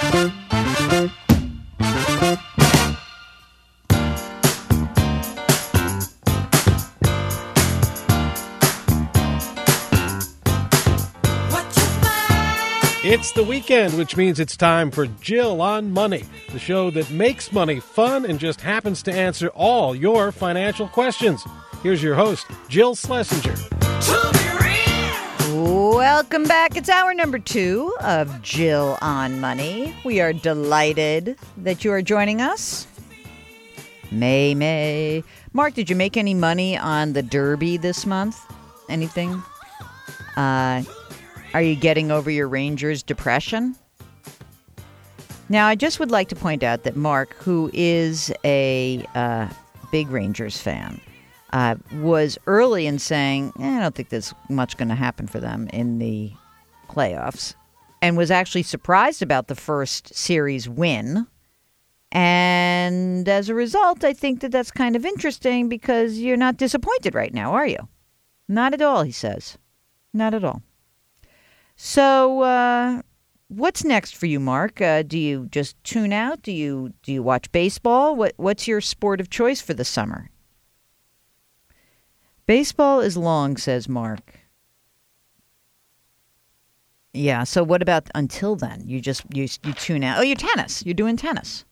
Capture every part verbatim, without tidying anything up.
It's the weekend, which means it's time for Jill on Money, the show that makes money fun and just happens to answer all your financial questions. Here's your host, Jill Schlesinger. Welcome back. It's hour number two of Jill on Money. We are delighted that you are joining us. May, May. Mark, did you make any money on the Derby this month? Anything? Uh... Are you getting over your Rangers depression? Now, I just would like to point out that Mark, who is a uh, big Rangers fan, uh, was early in saying, eh, I don't think there's much going to happen for them in the playoffs, and was actually surprised about the first series win. And as a result, I think that that's kind of interesting because you're not disappointed right now, are you? Not at all, he says. Not at all. So, uh, what's next for you, Mark? Uh, do you just tune out? Do you do you watch baseball? What What's your sport of choice for the summer? Baseball is long, says Mark. Yeah. So, what about until then? You just you you tune out. Oh, you're tennis. You're doing tennis.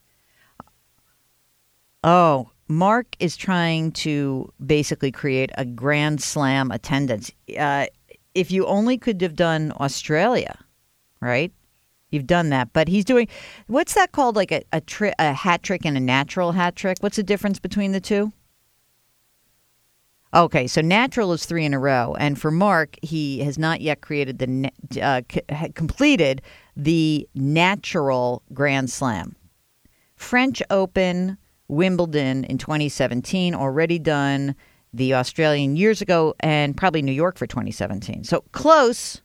Oh, Mark is trying to basically create a Grand Slam attendance. Uh, If you only could have done Australia, right? You've done that. But he's doing, what's that called? Like a, a, tri- a hat trick and a natural hat trick? What's the difference between the two? Okay, so natural is three in a row. And for Mark, he has not yet created the, uh, c- completed the natural Grand Slam. French Open, Wimbledon in twenty seventeen, already done. The Australian years ago, and probably New York for twenty seventeen. So close,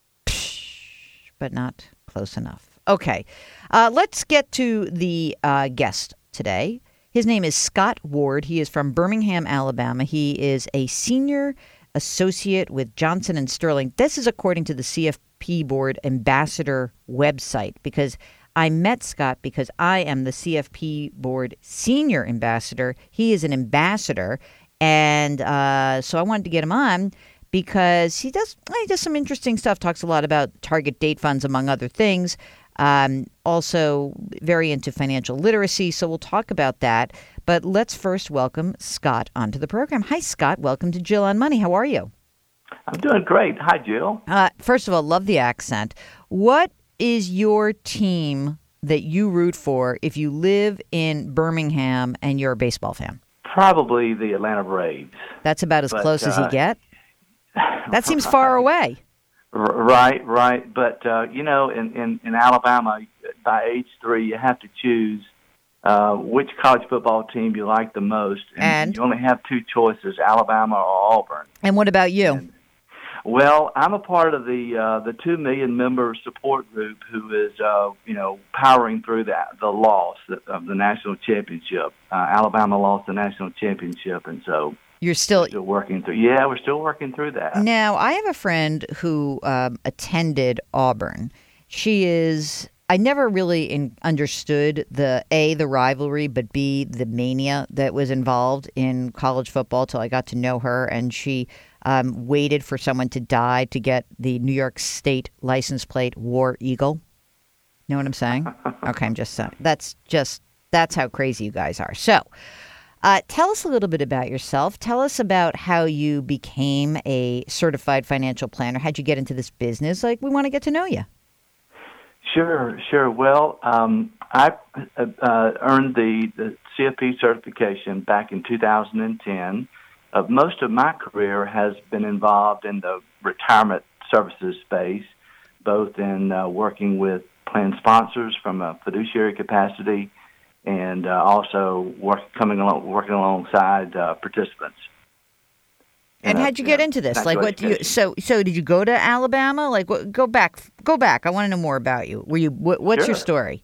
but not close enough. Okay, uh, let's get to the uh, guest today. His name is Scott Ward. He is from Birmingham, Alabama. He is a senior associate with Johnson and Sterling. This is according to the C F P Board Ambassador website, because I met Scott because I am the C F P Board Senior Ambassador. He is an ambassador. And uh, so I wanted to get him on because he does he does some interesting stuff, talks a lot about target date funds, among other things. Um, also very into financial literacy. So we'll talk about that. But let's first welcome Scott onto the program. Hi, Scott. Welcome to Jill on Money. How are you? I'm doing great. Hi, Jill. Uh, first of all, love the accent. What is your team that you root for if you live in Birmingham and you're a baseball fan? Probably the Atlanta Braves. That's about as but, close uh, as you get? That seems far away. Right, right. But, uh, you know, in, in, in Alabama, by age three, you have to choose uh, which college football team you like the most. And, and you only have two choices, Alabama or Auburn. And what about you? And, well, I'm a part of the uh, the two million member support group who is, uh, you know, powering through that the loss of the national championship. Uh, Alabama lost the national championship, and so you're still, still working through. Yeah, we're still working through that. Now, I have a friend who um, attended Auburn. She is. I never really in, understood the A, the rivalry, but B, the mania that was involved in college football till I got to know her, and she um, waited for someone to die to get the New York State license plate War Eagle. Know what I'm saying? Okay, I'm just saying. That's just, that's how crazy you guys are. So uh, tell us a little bit about yourself. Tell us about how you became a certified financial planner. How'd you get into this business? Like, we want to get to know you. Sure, sure. Well, um, I uh, earned the, the C F P certification back in two thousand ten. Uh, most of my career has been involved in the retirement services space, both in uh, working with plan sponsors from a fiduciary capacity and uh, also work, coming along, working alongside uh, participants. And how'd you get into this? Like, what? Do you, so, so did you go to Alabama? Like, what, go back, go back. I want to know more about you. Were you? What, what's Sure. your story?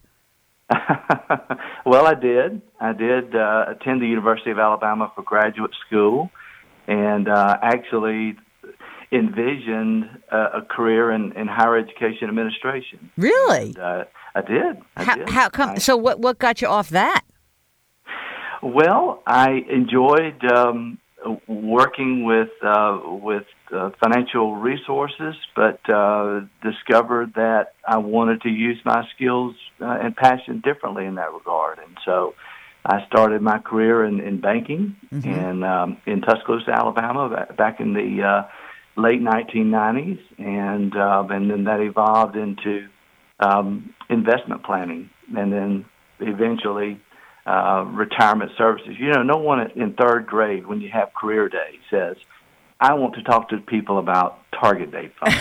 Well, I did. I did uh, attend the University of Alabama for graduate school, and uh, actually, envisioned uh, a career in, in higher education administration. Really? And, uh, I did. I how, did. how come? I, so what what got you off that? Well, I enjoyed um, working with uh, with uh, financial resources, but uh, discovered that I wanted to use my skills uh, and passion differently in that regard, and so I started my career in, in banking mm-hmm. in um, in Tuscaloosa, Alabama, back in the uh, late nineteen nineties, and uh, and then that evolved into um, investment planning, and then eventually uh, retirement services. You know, no one in third grade, when you have career day, says, I want to talk to people about target date funds.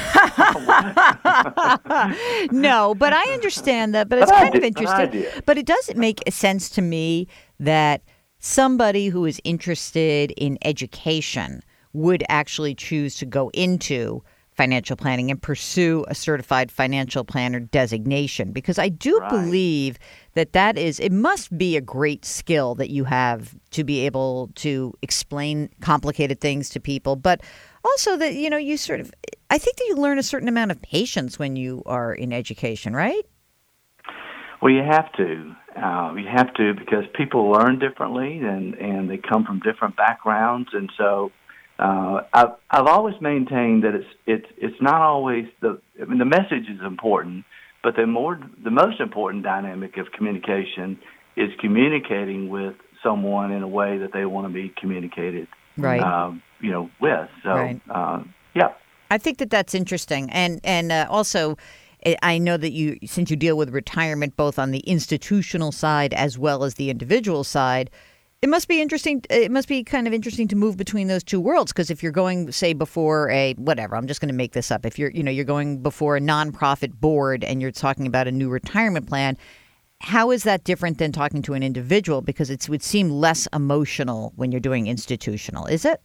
No, but I understand that. But it's but kind did, of interesting. But, but it doesn't make sense to me that somebody who is interested in education would actually choose to go into financial planning and pursue a certified financial planner designation, because I do right. believe that that is, it must be a great skill that you have to be able to explain complicated things to people, but also that, you know, you sort of, I think that you learn a certain amount of patience when you are in education, right? Well, you have to. Uh, you have to, because people learn differently and, and they come from different backgrounds, and so Uh, I've I've always maintained that it's it's it's not always the I mean the message is important, but the more the most important dynamic of communication is communicating with someone in a way that they want to be communicated, right? Um, you know, with so right. uh, yeah. I think that that's interesting, and and uh, also. I know that you, since you deal with retirement both on the institutional side as well as the individual side, it must be interesting. It must be kind of interesting to move between those two worlds, because if you're going, say, before a whatever, I'm just going to make this up. If you're, you know, you're going before a nonprofit board and you're talking about a new retirement plan, how is that different than talking to an individual? Because it would seem less emotional when you're doing institutional, is it?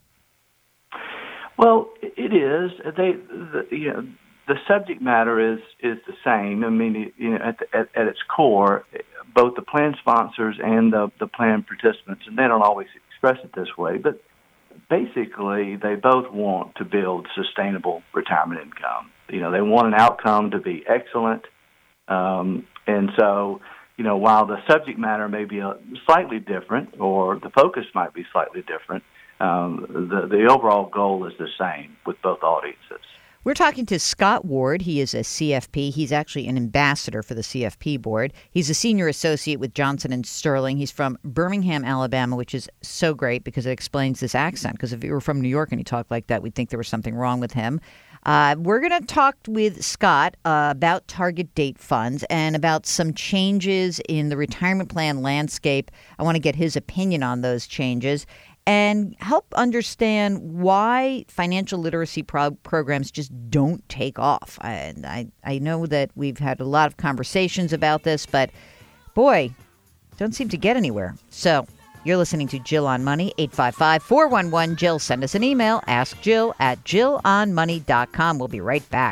Well, it is. They, the, you know, the subject matter is is the same. I mean, you know, at, the, at at its core, both the plan sponsors and the, the plan participants, and they don't always express it this way, but basically they both want to build sustainable retirement income. You know, they want an outcome to be excellent. Um, and so, you know, while the subject matter may be a, slightly different, or the focus might be slightly different, um, the, the overall goal is the same with both audiences. We're talking to Scott Ward. He is a C F P. He's actually an ambassador for the C F P board. He's a senior associate with Johnson and Sterling. He's from Birmingham, Alabama, which is so great because it explains this accent. Because if he were from New York and he talked like that, we'd think there was something wrong with him. Uh, we're going to talk with Scott uh, about target date funds and about some changes in the retirement plan landscape. I want to get his opinion on those changes and help understand why financial literacy pro- programs just don't take off. I, I I know that we've had a lot of conversations about this, but boy, don't seem to get anywhere. So you're listening to Jill on Money, eight five five, four one one, Jill. Send us an email, ask Jill at jill on money dot com. We'll be right back.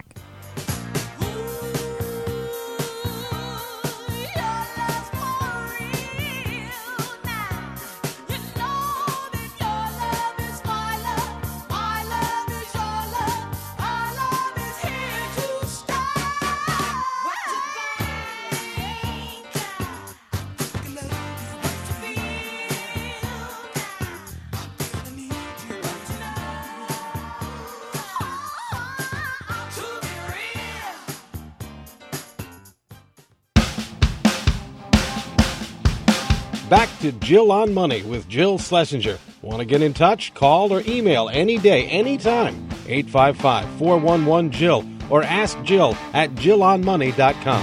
Back to Jill on Money with Jill Schlesinger. Want to get in touch? Call or email any day, anytime. eight five five, four one one, Jill or ask Jill at jill on money dot com.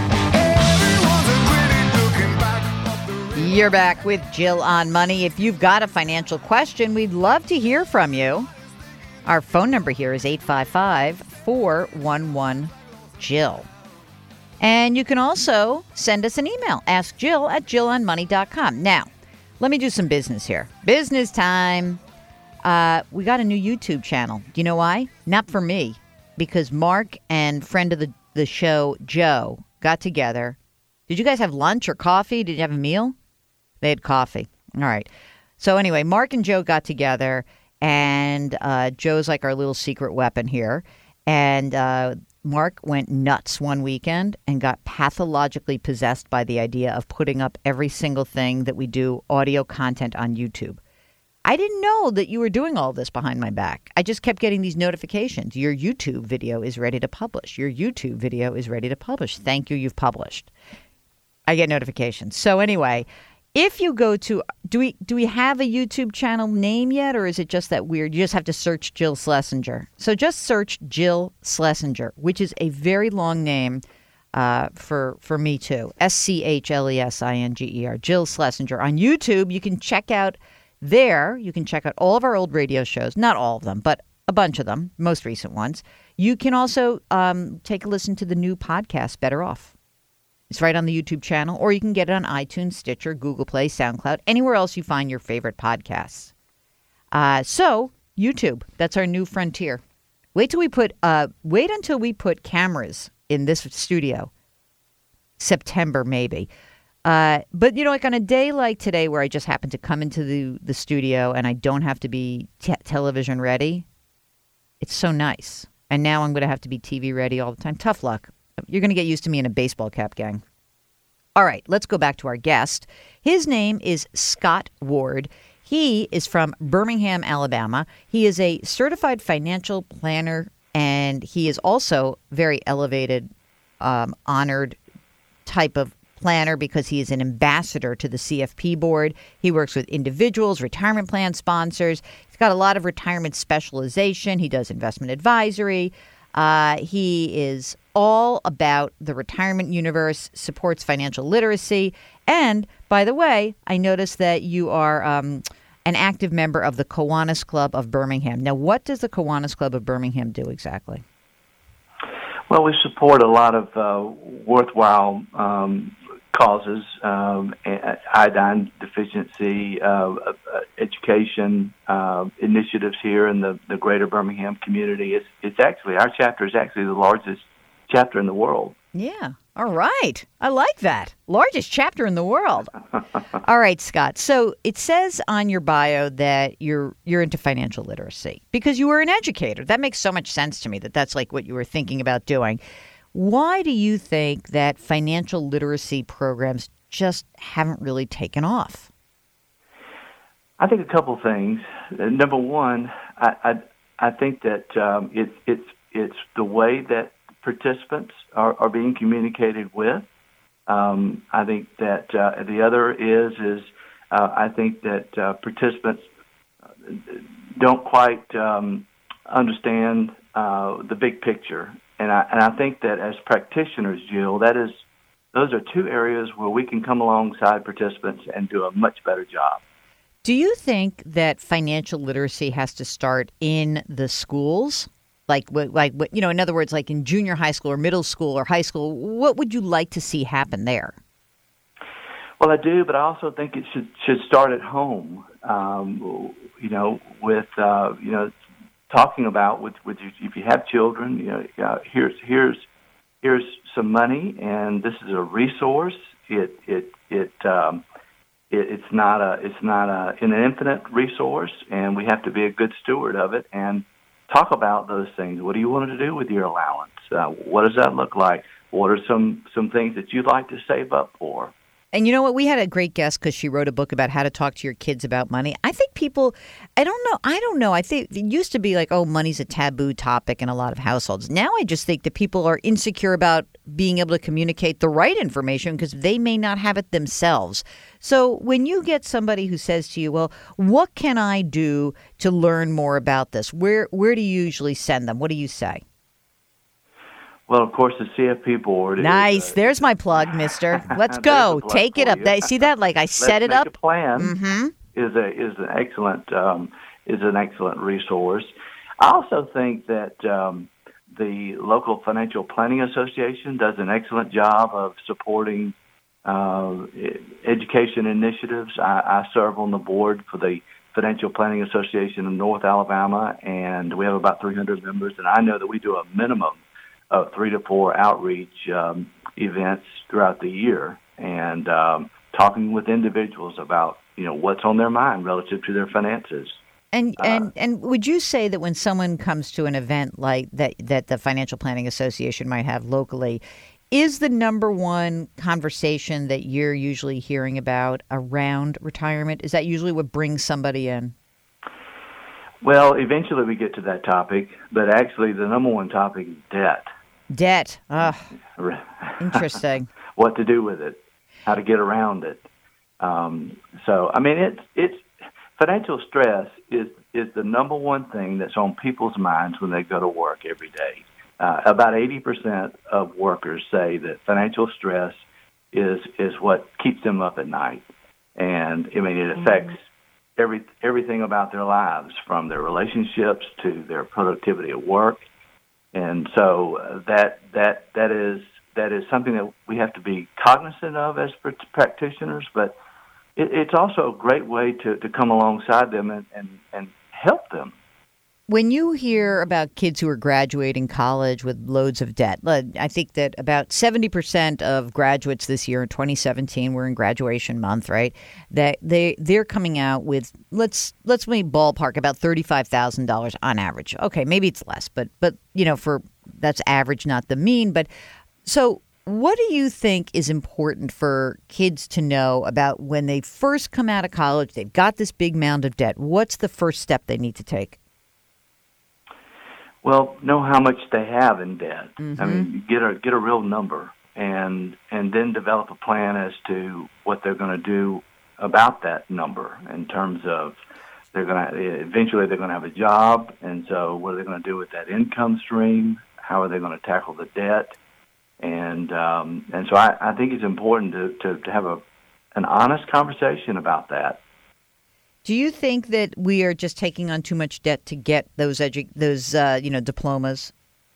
You're back with Jill on Money. If you've got a financial question, we'd love to hear from you. Our phone number here is eight five five, four one one, Jill. And you can also send us an email, ask Jill at jill on money dot com. Now, let me do some business here. Business time. Uh, we got a new YouTube channel. Do you know why? Not for me, because Mark and friend of the, the show, Joe, got together. Did you guys have lunch or coffee? Did you have a meal? They had coffee. All right. So anyway, Mark and Joe got together and uh, Joe's like our little secret weapon here. And uh, Mark went nuts one weekend and got pathologically possessed by the idea of putting up every single thing that we do audio content on YouTube. I didn't know that you were doing all this behind my back. I just kept getting these notifications. Your YouTube video is ready to publish. Your YouTube video is ready to publish. Thank you, you've published. I get notifications. So anyway, if you go to, do we do we have a YouTube channel name yet, or is it just that weird? You just have to search Jill Schlesinger. So just search Jill Schlesinger, which is a very long name uh, for for me too. S C H L E S I N G E R, Jill Schlesinger. On YouTube, you can check out there, you can check out all of our old radio shows, not all of them, but a bunch of them, most recent ones. You can also um, take a listen to the new podcast, Better Off. It's right on the YouTube channel, or you can get it on iTunes, Stitcher, Google Play, SoundCloud, anywhere else you find your favorite podcasts. Uh, so, YouTube, that's our new frontier. Wait till we put, uh, wait until we put cameras in this studio. September, maybe. Uh, but, you know, like on a day like today where I just happen to come into the, the studio and I don't have to be te- television ready, it's so nice. And now I'm going to have to be T V ready all the time. Tough luck. You're going to get used to me in a baseball cap, gang. All right, let's go back to our guest. His name is Scott Ward. He is from Birmingham, Alabama. He is a certified financial planner, and he is also very elevated, um, honored type of planner because he is an ambassador to the C F P board. He works with individuals, retirement plan sponsors. He's got a lot of retirement specialization. He does investment advisory. Uh, he is all about the retirement universe, supports financial literacy. And by the way, I noticed that you are um, an active member of the Kiwanis Club of Birmingham. Now, what does the Kiwanis Club of Birmingham do exactly? Well, we support a lot of uh, worthwhile um, causes, um, iodine deficiency, uh, uh, education uh, initiatives here in the, the greater Birmingham community. It's, it's actually, our chapter is actually the largest chapter in the world. Yeah. All right. I like that. Largest chapter in the world. All right, Scott. So it says on your bio that you're you're into financial literacy because you were an educator. That makes so much sense to me that that's like what you were thinking about doing. Why do you think that financial literacy programs just haven't really taken off? I think a couple things. Number one, I I, I think that um, it, it's it's the way that participants are, are being communicated with. Um, I think that uh, the other is is uh, I think that uh, participants don't quite um, understand uh, the big picture, and I and I think that as practitioners, Jill, that is those are two areas where we can come alongside participants and do a much better job. Do you think that financial literacy has to start in the schools? Like, like, you know, in other words, like in junior high school or middle school or high school, what would you like to see happen there? Well, I do, but I also think it should should start at home. Um, you know, with uh, you know, talking about with with if you have children, you know, uh, here's here's here's some money, and this is a resource. It it it. Um, it it's not a it's not a an infinite resource, and we have to be a good steward of it and talk about those things. What do you want to do with your allowance? Uh, what does that look like? What are some, some things that you'd like to save up for? And you know what? We had a great guest because she wrote a book about how to talk to your kids about money. I think people, I don't know. I don't know. I think it used to be like, oh, money's a taboo topic in a lot of households. Now I just think that people are insecure about being able to communicate the right information because they may not have it themselves. So when you get somebody who says to you, well, what can I do to learn more about this? Where, where do you usually send them? What do you say? Well, of course, the C F P board. Nice. Is, uh, There's my plug, mister. Let's go. Take it up. That, see that? Like I set Let's it make up. A plan mm-hmm. is a is an excellent um, is an excellent resource. I also think that um, the local Financial Planning Association does an excellent job of supporting uh, education initiatives. I, I serve on the board for the Financial Planning Association in North Alabama, and we have about three hundred members. And I know that we do a minimum of three to four outreach um, events throughout the year, and um, talking with individuals about, you know, what's on their mind relative to their finances. And Uh, and and would you say that when someone comes to an event like that that the Financial Planning Association might have locally, is the number one conversation that you're usually hearing about around retirement? Is that usually what brings somebody in? Well, eventually we get to that topic, but actually the number one topic is debt. Debt. Oh, interesting. What to do with it, how to get around it. Um, so, I mean, it's it's financial stress is is the number one thing that's on people's minds when they go to work every day. Uh, about eighty percent of workers say that financial stress is is what keeps them up at night, and I mean it affects every everything about their lives, from their relationships to their productivity at work. And so uh, that that that is that is something that we have to be cognizant of as practitioners, but it, it's also a great way to, to come alongside them and, and, and help them. When you hear about kids who are graduating college with loads of debt, I think that about seventy percent of graduates this year in twenty seventeen were in graduation month, right? That they they're coming out with let's let's maybe ballpark about thirty-five thousand dollars on average. Okay, maybe it's less, but but you know, for that's average, not the mean. But so what do you think is important for kids to know about when they first come out of college? They've got this big mound of debt. What's the first step they need to take? Well, know how much they have in debt. Mm-hmm. I mean, get a get a real number, and and then develop a plan as to what they're going to do about that number. In terms of they're going to eventually they're going to have a job, and so what are they going to do with that income stream? How are they going to tackle the debt? And um, and so I, I think it's important to, to, to have a an honest conversation about that. Do you think that we are just taking on too much debt to get those edu- those uh, you know diplomas?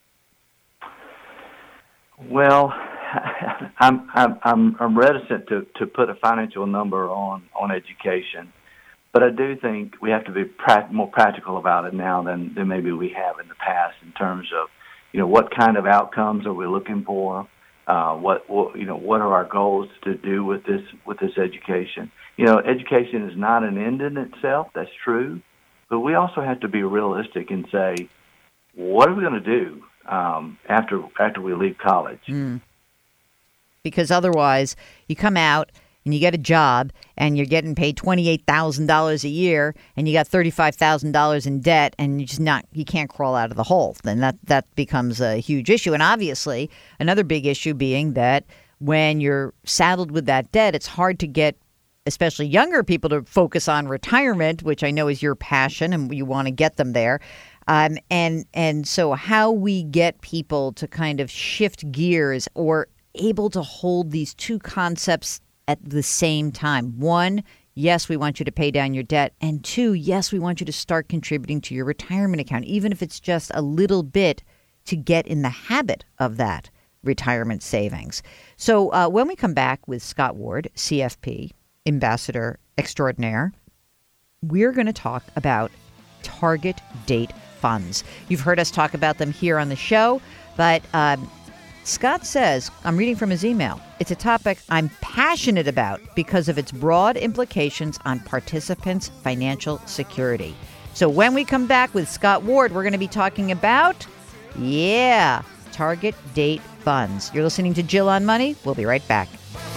Well, I'm I'm I'm, I'm reticent to, to put a financial number on, on education, but I do think we have to be pra- more practical about it now than, than maybe we have in the past, in terms of you know what kind of outcomes are we looking for. Uh, what, what you know? What are our goals to do with this with this education? You know, education is not an end in itself. That's true, but we also have to be realistic and say, what are we going to do um, after after we leave college? Mm. Because otherwise, you come out and you get a job and you're getting paid twenty-eight thousand dollars a year and you got thirty-five thousand dollars in debt and you just not you can't crawl out of the hole. Then that, that becomes a huge issue. And obviously, another big issue being that when you're saddled with that debt, it's hard to get especially younger people to focus on retirement, which I know is your passion and you want to get them there. Um, and and so how we get people to kind of shift gears or able to hold these two concepts at the same time. One, yes, we want you to pay down your debt. And two, yes, we want you to start contributing to your retirement account, even if it's just a little bit, to get in the habit of that retirement savings. So uh, when we come back with Scott Ward, C F P, Ambassador Extraordinaire, we're going to talk about target date funds. You've heard us talk about them here on the show, but um, Scott says, I'm reading from his email, it's a topic I'm passionate about because of its broad implications on participants' financial security. So when we come back with Scott Ward, we're going to be talking about, yeah, target date funds. You're listening to Jill on Money. We'll be right back.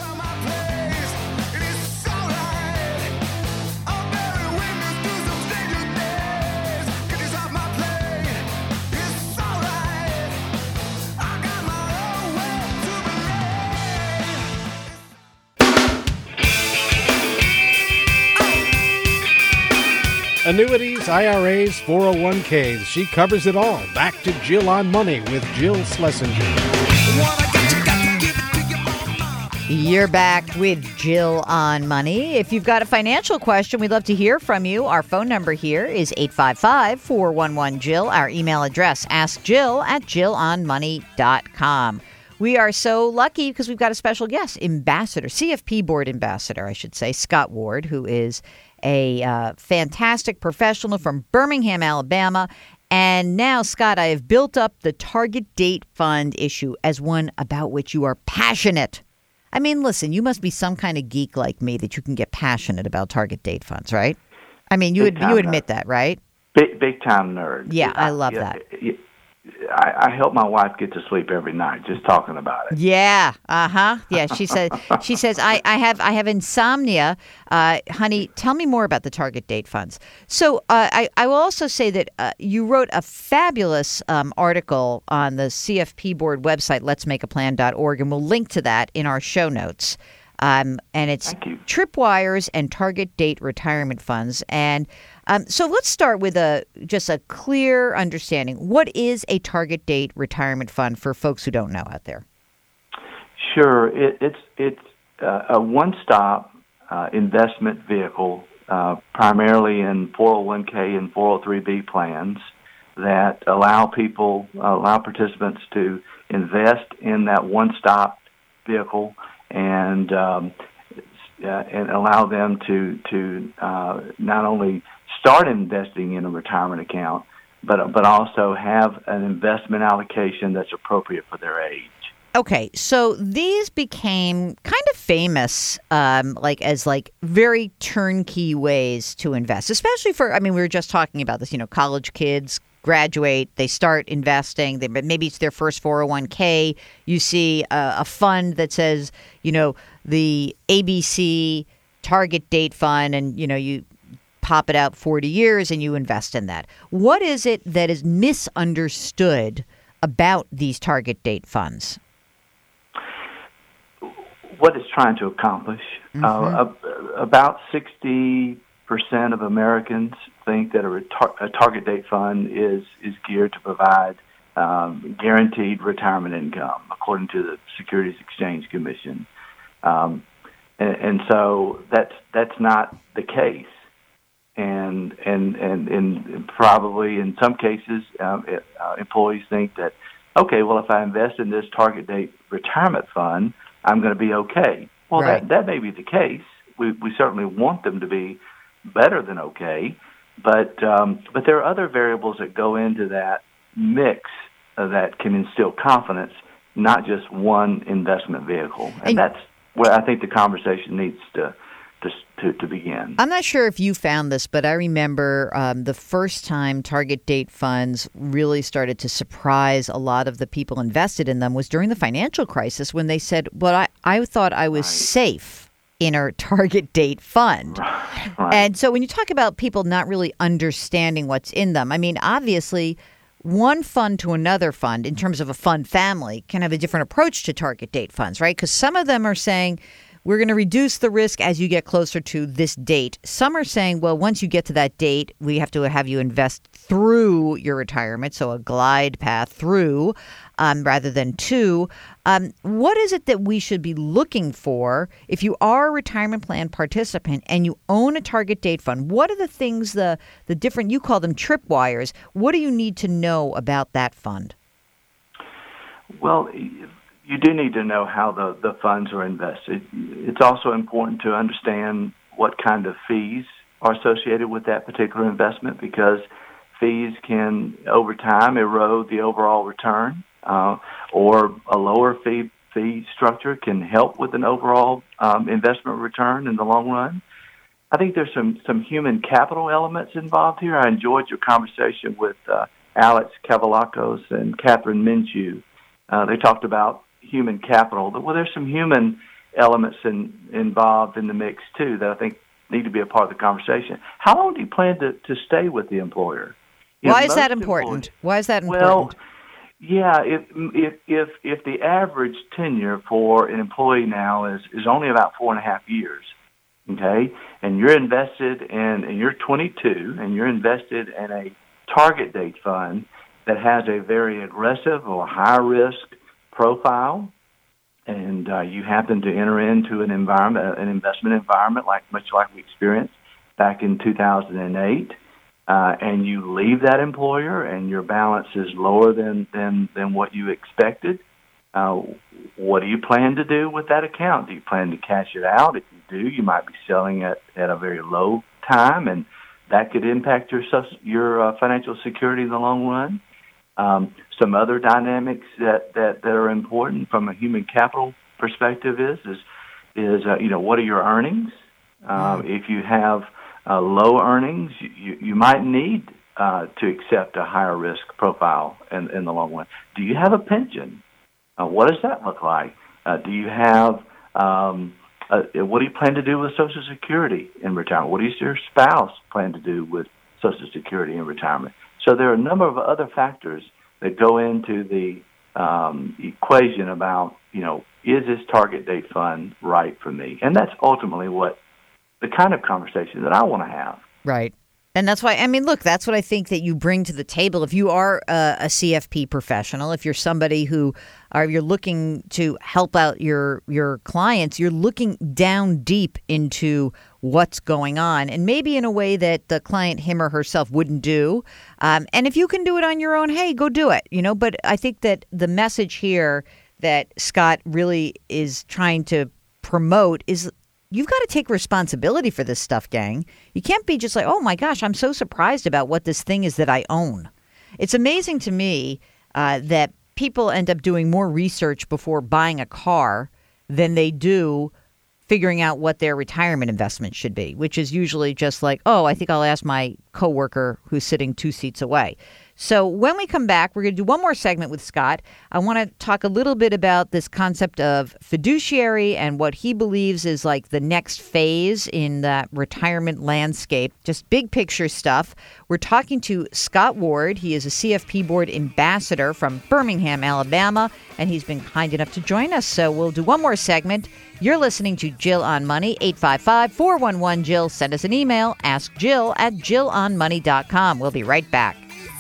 Annuities, I R As, four oh one k's. She covers it all. Back to Jill on Money with Jill Schlesinger. You're back with Jill on Money. If you've got a financial question, we'd love to hear from you. Our phone number here is eight five five, four one one, Jill. Our email address, ask jill at jill on money dot com. We are so lucky because we've got a special guest, Ambassador, C F P Board Ambassador, I should say, Scott Ward, who is a uh, fantastic professional from Birmingham, Alabama. And now, Scott, I have built up the target date fund issue as one about which you are passionate. I mean, listen, you must be some kind of geek like me that you can get passionate about target date funds, right? I mean, you Big would time you admit nerd. that, right? Big, big time nerd. Yeah, I love yeah, that. yeah, I, I help my wife get to sleep every night just talking about it. Yeah. Uh huh. Yeah. She says. She says. I, I have. I have insomnia. Uh, honey, tell me more about the target date funds. So uh, I. I will also say that uh, you wrote a fabulous um, article on the C F P board website, lets make a plan dot org, and we'll link to that in our show notes. Um, and it's tripwires and target date retirement funds. And um, so let's start with a just a clear understanding. What is a target date retirement fund for folks who don't know out there? Sure, it, it's it's uh, a one-stop uh, investment vehicle, uh, primarily in four oh one k and four oh three b plans that allow people, uh, allow participants to invest in that one-stop vehicle and um, uh, and allow them to to uh, not only start investing in a retirement account, but but also have an investment allocation that's appropriate for their age. Okay, so these became kind of famous, um, like as like very turnkey ways to invest, especially for. I mean, we were just talking about this. You know, college kids graduate, they start investing. They, maybe it's their first four oh one k. You see a, a fund that says, you know, the A B C target date fund, and you know you pop it out forty years and you invest in that. What is it that is misunderstood about these target date funds? What it's trying to accomplish. Mm-hmm. Uh, about sixty percent of Americans think that a, retar- a target date fund is, is geared to provide um, guaranteed retirement income, according to the Securities Exchange Commission. Um, and, and so that's that's not the case. And and and, and probably in some cases, um, it, uh, employees think that, okay, well, if I invest in this target date retirement fund, I'm going to be okay. Well, right. that, that may be the case. We we certainly want them to be better than okay, but um, but there are other variables that go into that mix uh, that can instill confidence, not just one investment vehicle, and, and that's where I think the conversation needs to to to, to begin. I'm not sure if you found this, but I remember um, the first time target date funds really started to surprise a lot of the people invested in them was during the financial crisis, when they said, well, I, I thought I was right. safe in a target date fund. Right. Right. And so when you talk about people not really understanding what's in them, I mean, obviously, one fund to another fund in terms of a fund family can have a different approach to target date funds, right? Because some of them are saying, we're going to reduce the risk as you get closer to this date. Some are saying, well, once you get to that date, we have to have you invest through your retirement, so a glide path through um, rather than to. Um, what is it that we should be looking for if you are a retirement plan participant and you own a target date fund? What are the things, the, the different, you call them tripwires, what do you need to know about that fund? Well, you do need to know how the, the funds are invested. It's also important to understand what kind of fees are associated with that particular investment, because fees can, over time, erode the overall return, uh, or a lower fee fee structure can help with an overall um, investment return in the long run. I think there's some, some human capital elements involved here. I enjoyed your conversation with uh, Alex Kavallakos and Catherine Minshew. Uh, they talked about human capital. Well, there's some human elements in, involved in the mix, too, that I think need to be a part of the conversation. How long do you plan to, to stay with the employer? You Why know, is that important? Why is that important? Well, yeah, if, if if if the average tenure for an employee now is, is only about four and a half years, okay, and you're invested in, and you're twenty-two, and you're invested in a target date fund that has a very aggressive or high-risk profile, and uh, you happen to enter into an environment, an investment environment like much like we experienced back in two thousand eight, uh, and you leave that employer and your balance is lower than than, than what you expected, uh, what do you plan to do with that account? Do you plan to cash it out? If you do, you might be selling it at a very low time, and that could impact your your uh, financial security in the long run. Um, some other dynamics that, that, that are important from a human capital perspective is is is uh, you know, what are your earnings? Um, if you have uh, low earnings, you, you might need uh, to accept a higher risk profile in, in the long run. Do you have a pension? Uh, what does that look like? Uh, do you have um, uh, what do you plan to do with Social Security in retirement? What does your spouse plan to do with Social Security in retirement? So there are a number of other factors that go into the um, equation about, you know, is this target date fund right for me? And that's ultimately what the kind of conversation that I want to have. Right. And that's why, I mean, look, that's what I think that you bring to the table. If you are a, a C F P professional, if you're somebody who are, you're looking to help out your your clients, you're looking down deep into what's going on, and maybe in a way that the client, him or herself, wouldn't do. Um, and if you can do it on your own, hey, go do it. You know, but I think that the message here that Scott really is trying to promote is, you've got to take responsibility for this stuff, gang. You can't be just like, oh, my gosh, I'm so surprised about what this thing is that I own. It's amazing to me uh, that people end up doing more research before buying a car than they do figuring out what their retirement investment should be, which is usually just like, oh, I think I'll ask my coworker who's sitting two seats away. So when we come back, we're going to do one more segment with Scott. I want to talk a little bit about this concept of fiduciary and what he believes is like the next phase in that retirement landscape, just big picture stuff. We're talking to Scott Ward. He is a C F P board ambassador from Birmingham, Alabama, and he's been kind enough to join us. So we'll do one more segment. You're listening to Jill on Money, eight five five, four one one, Jill. Send us an email, ask Jill at jill on money dot com. We'll be right back.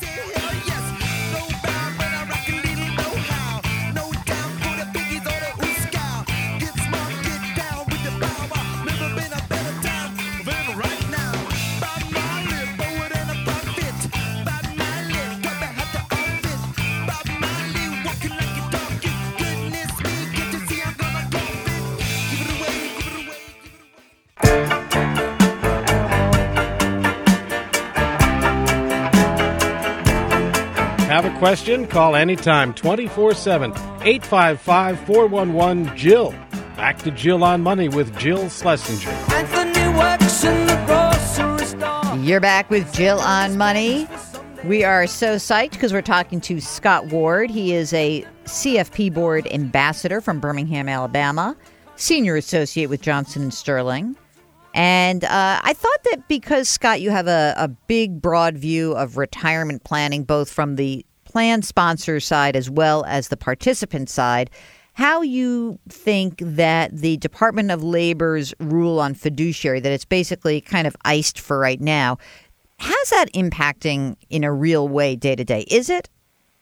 Have a question? Call anytime, twenty-four seven, eight five five, four one one, Jill. Back to Jill on Money with Jill Schlesinger. Anthony works in the grocery store. You're back with Jill on Money. We are so psyched because we're talking to Scott Ward. He is a C F P board ambassador from Birmingham, Alabama, senior associate with Johnson and Sterling. And uh, I thought that because, Scott, you have a, a big, broad view of retirement planning, both from the plan sponsor side as well as the participant side, how you think that the Department of Labor's rule on fiduciary, that it's basically kind of iced for right now, how's that impacting in a real way day to day? Is it?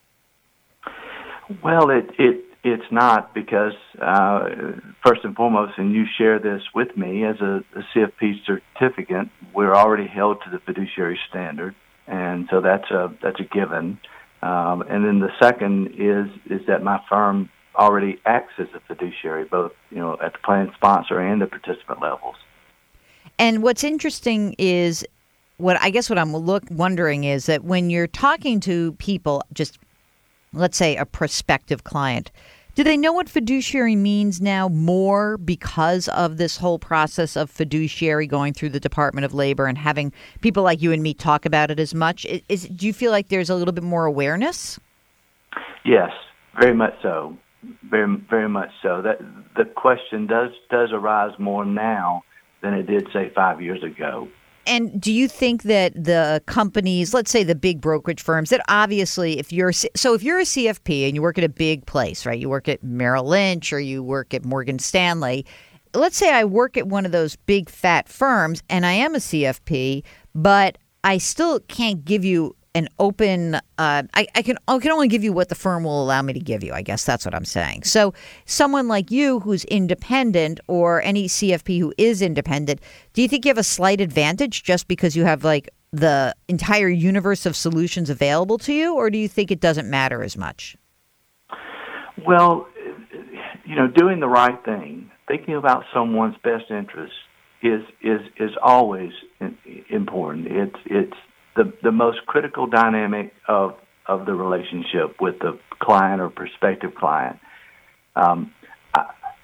Well, it, it it's not, because uh, first and foremost, and you share this with me, as a, a C F P certificate, we're already held to the fiduciary standard, and so that's a that's a given. Um, and then the second is is that my firm already acts as a fiduciary, both you know at the plan sponsor and the participant levels. And what's interesting is, what I guess what I'm look wondering is that when you're talking to people, just let's say a prospective client, do they know what fiduciary means now more because of this whole process of fiduciary going through the Department of Labor and having people like you and me talk about it as much? Is, do you feel like there's a little bit more awareness? Yes, very much so. Very, very much so. That the question does does arise more now than it did, say, five years ago. And do you think that the companies, let's say the big brokerage firms, that obviously if you're so if you're a C F P and you work at a big place, right? You work at Merrill Lynch or you work at Morgan Stanley. Let's say I work at one of those big fat firms and I am a C F P, but I still can't give you an open, uh, I, I can I can only give you what the firm will allow me to give you. I guess that's what I'm saying. So someone like you who's independent, or any C F P who is independent, do you think you have a slight advantage just because you have like the entire universe of solutions available to you, or do you think it doesn't matter as much? Well, you know, doing the right thing, thinking about someone's best interest is is is always important. It's it's the the most critical dynamic of of the relationship with the client or prospective client. Um, I,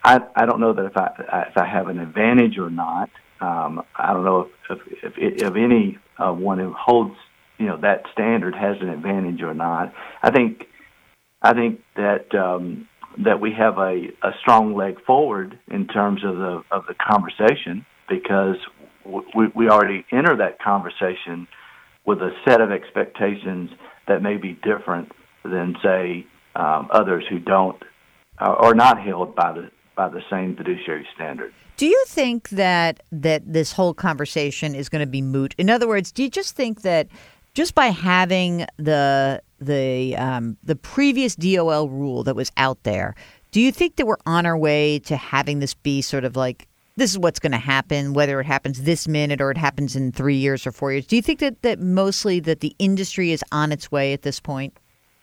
I, I don't know that if I if I have an advantage or not. Um, I don't know if if, if, if any uh, one who holds you know that standard has an advantage or not. I think I think that um, that we have a, a strong leg forward in terms of the of the conversation because we we already enter that conversation with a set of expectations that may be different than say um, others who don't uh, are not held by the by the same fiduciary standard. Do you think that that this whole conversation is going to be moot? In other words, do you just think that just by having the the um, the previous D O L rule that was out there, do you think that we're on our way to having this be sort of like this is what's going to happen, whether it happens this minute or it happens in three years or four years? Do you think that, that mostly that the industry is on its way at this point?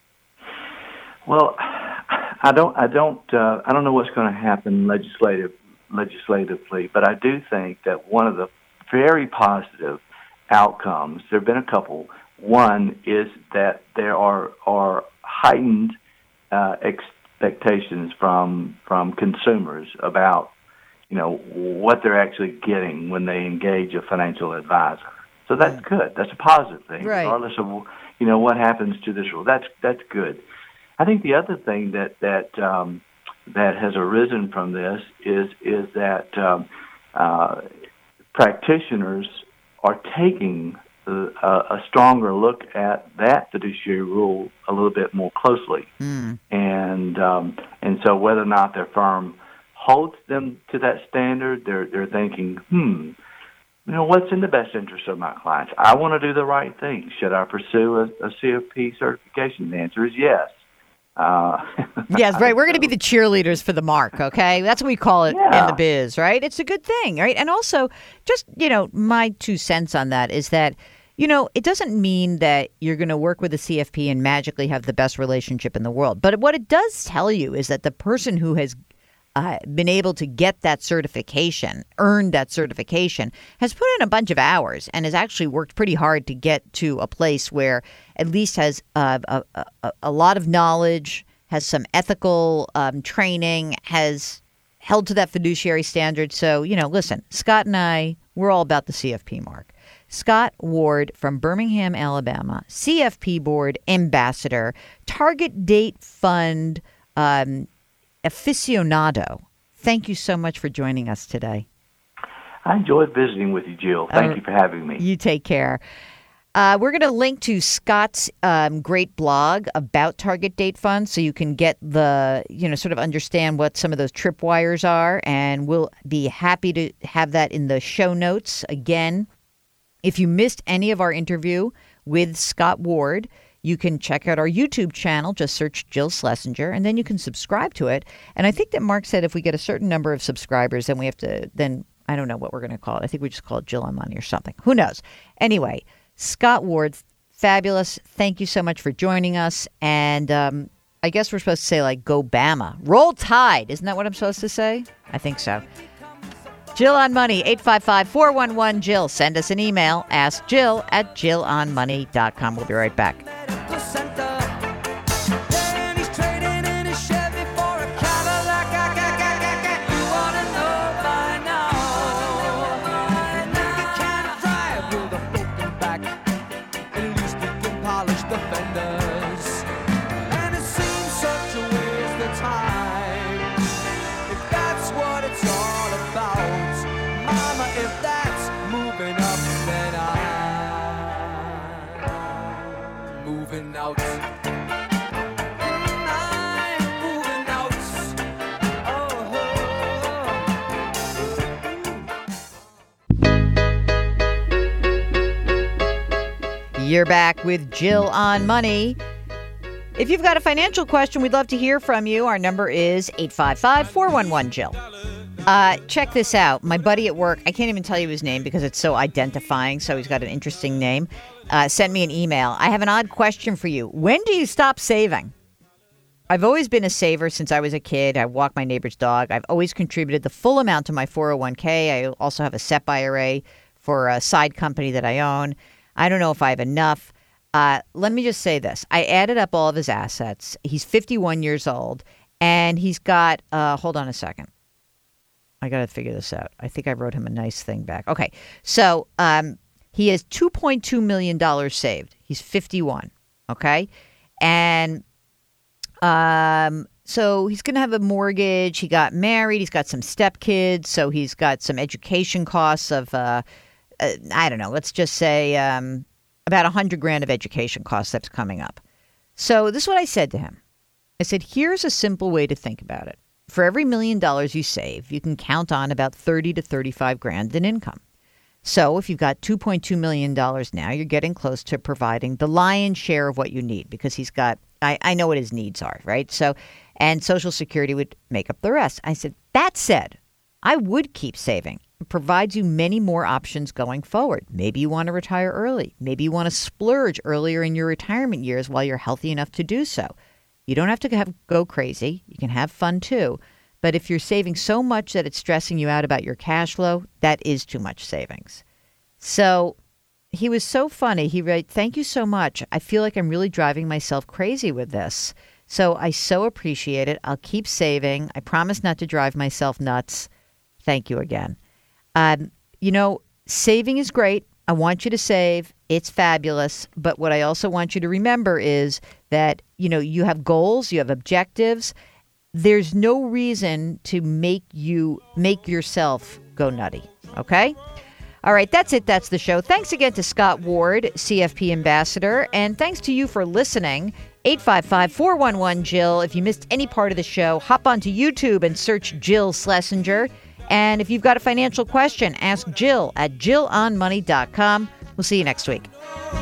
Well, I don't, I don't, uh, I don't know what's going to happen legislative, legislatively, but I do think that one of the very positive outcomes, there have been a couple. One is that there are are heightened uh, expectations from from consumers about you know what they're actually getting when they engage a financial advisor. So that's good. That's a positive thing, right. Regardless of you know what happens to this rule. That's that's good. I think the other thing that that um, that has arisen from this is is that um, uh, practitioners are taking a, a stronger look at that fiduciary rule a little bit more closely, mm. and um, and so whether or not their firm holds them to that standard, they're they're thinking, hmm, you know, what's in the best interest of my clients? I want to do the right thing. Should I pursue a, a C F P certification? The answer is yes. Uh, yes, right. We're going to be the cheerleaders for the mark, okay? That's what we call it yeah. in the biz, right? It's a good thing, right? And also, just, you know, my two cents on that is that, you know, it doesn't mean that you're going to work with a C F P and magically have the best relationship in the world. But what it does tell you is that the person who has uh, been able to get that certification, earned that certification, has put in a bunch of hours and has actually worked pretty hard to get to a place where at least has uh, a, a, a lot of knowledge, has some ethical um, training, has held to that fiduciary standard. So, you know, listen, Scott and I, we're all about the C F P mark. Scott Ward from Birmingham, Alabama, C F P board ambassador, target date fund um, aficionado. Thank you so much for joining us today. I enjoyed visiting with you, Jill. Thank uh, you for having me. You take care. Uh, we're going to link to Scott's um, great blog about target date funds so you can get the, you know, sort of understand what some of those tripwires are. And we'll be happy to have that in the show notes. Again, if you missed any of our interview with Scott Ward, you can check out our YouTube channel. Just search Jill Schlesinger, and then you can subscribe to it. And I think that Mark said if we get a certain number of subscribers, then we have to, then I don't know what we're going to call it. I think we just call it Jill on Money or something. Who knows? Anyway, Scott Ward, fabulous. Thank you so much for joining us. And um, I guess we're supposed to say, like, go Bama. Roll Tide. Isn't that what I'm supposed to say? I think so. Jill on Money, eight five five, four one one, Jill. Send us an email. Ask Jill at jill on money dot com. We'll be right back. You're back with Jill on Money. If you've got a financial question, we'd love to hear from you. Our number is eight five five, four one one, Jill. Uh, check this out. My buddy at work, I can't even tell you his name because it's so identifying, so he's got an interesting name, uh, sent me an email. I have an odd question for you. When do you stop saving? I've always been a saver since I was a kid. I walk my neighbor's dog. I've always contributed the full amount to my four oh one k. I also have a S E P I R A for a side company that I own. I don't know if I have enough. Uh, let me just say this. I added up all of his assets. He's fifty-one years old, and he's got, uh, hold on a second. I got to figure this out. I think I wrote him a nice thing back. Okay. So um, he has two point two million dollars saved. He's fifty-one. Okay. And um, so he's going to have a mortgage. He got married. He's got some stepkids. So he's got some education costs of, uh, uh, I don't know, let's just say um, about a hundred grand of education costs that's coming up. So this is what I said to him. I said, here's a simple way to think about it. For every million dollars you save, you can count on about thirty to thirty-five grand in income. So if you've got two point two million dollars now, you're getting close to providing the lion's share of what you need because he's got, I, I know what his needs are, right? So, and Social Security would make up the rest. I said, that said, I would keep saving. It provides you many more options going forward. Maybe you want to retire early. Maybe you want to splurge earlier in your retirement years while you're healthy enough to do so. You don't have to have, go crazy. You can have fun too. But if you're saving so much that it's stressing you out about your cash flow, that is too much savings. So he was so funny. He wrote, thank you so much. I feel like I'm really driving myself crazy with this. So I so appreciate it. I'll keep saving. I promise not to drive myself nuts. Thank you again. Um, you know, saving is great. I want you to save. It's fabulous. But what I also want you to remember is that, you know, you have goals, you have objectives. There's no reason to make you make yourself go nutty. Okay? All right, that's it. That's the show. Thanks again to Scott Ward, C F P Ambassador. And thanks to you for listening. eight five five, four one one, Jill. If you missed any part of the show, hop onto YouTube and search Jill Schlesinger. And if you've got a financial question, ask Jill at jill on money dot com. We'll see you next week.